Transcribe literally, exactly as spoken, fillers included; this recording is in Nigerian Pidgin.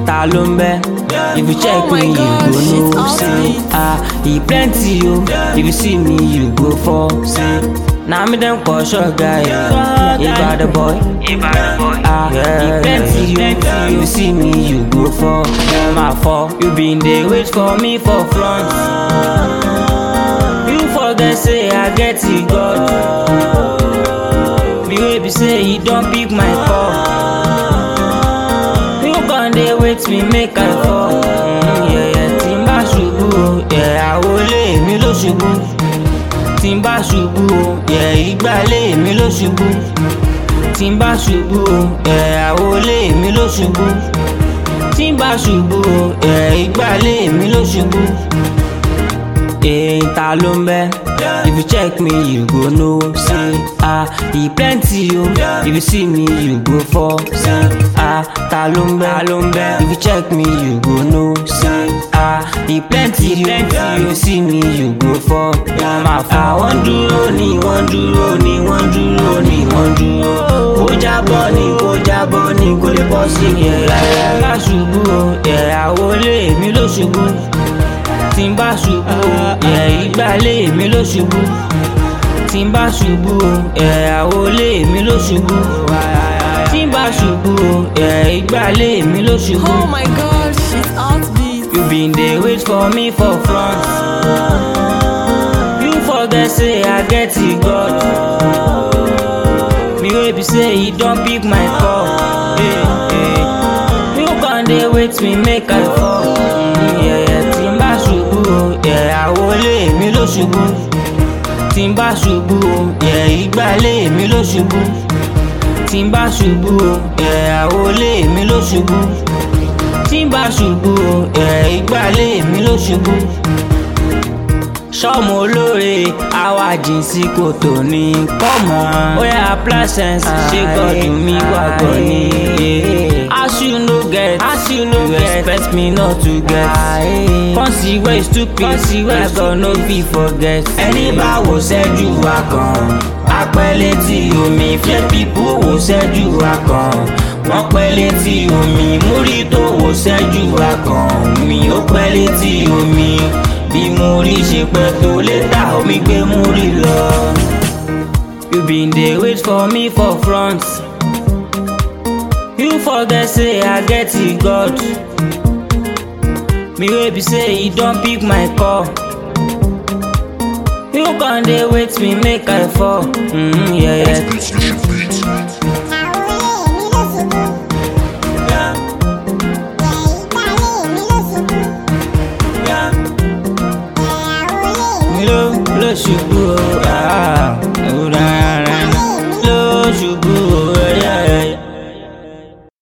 ta ló ń bẹ́. If you check Oh my me, you God, go shit, know. out Say, it. ah, he plenty yo. If you see me, you go fall. Say, now me them call short guy. You got the boy. Ah, he plenty yo. If you see me, you go fall. My fall. You been there wait for me for front. You forget say I get it God. Me wey be say he don't pick my call. You gon' dey wait me make I fall. Mm, yeah, yeah. Tí n bá ṣubú o, yeah, àwọlé mi ló ṣubú. Tí n bá ṣubú o, yeah, ìgbàlé mi ló ṣubú. Tí n bá ṣubú o, yeah, àwọlé mi ló ṣubú. Tí n bá ṣubú o, yeah, ìgbàlé mi ló ṣubú. Eh, ta ló ń bẹ́. If you check me, you go know. Say, ah, he plenty yo. If you see me, you go fall. Say, ah, ta ló ń bẹ́, ta ló ń bẹ́. If you check me, you go know. Say, ah, he plenty yo. If you see me, you go fall. Wọ́n máa fọ́. Àwọn dúró ni wọ́n dúró ni wọ́n dúró ni wọ́n dúró. Kó jábọ́ ni kó jábọ́ ni kó lè bọ́ sí yẹn. Yàrá bá ṣubú o, yẹ̀rà wọlé mi ló ṣubú. Tí n bá ṣubú o, yeah, ìgbàlé mi ló ṣubú. Tí n bá ṣubú o, yeah, àwọlé mi ló ṣubú. Tí n bá ṣubú o, yeah, ìgbàlé mi ló ṣubú. Oh my God, shit, out beat. You been dey wait for me for front. You forget say I get it God. Me wey be say he don't pick my call. Hey, hey. You gon' dey wait me make I fall. Mm, yeah, yeah. Tí n bá ṣubú o, yeah, àwọlé mi ló ṣubú. Tí n bá ṣubú o, yeah, ìgbàlé mi ló ṣubú. Tí n bá ṣubú o, yeah, àwọlé mi ló ṣubú. Tí n bá ṣubú o, yeah, ìgbàlé mi ló ṣubú. Ṣọ́mọ olóore àwa jìn sí kòtò ní kọ́mọ. Ó yà placence ṣé gọ́dù mi wà gan ni. As you no get, as you no get, expect me not to get. Fancy way stupid, fancy way I gon no fit forget. Ẹni bá wò ṣẹ́jú wa kan, apẹ́ létí omi. Fear people wò ṣẹ́jú wa kan, wọ́n pẹ́ létí omi. Múrí tó wò ṣẹ́jú wa kan, mi ó pẹ́ létí omi. Bí múrí ṣe pẹ́ tó létà omi gbé múrí lọ. You been dey wait for me for front. You forget say I get it God. Me wey be say he don't pick my call. You gon' dey wait me make I fall. Mm, yeah, yeah. Mi ló ló ṣubú o, ah, ó dá.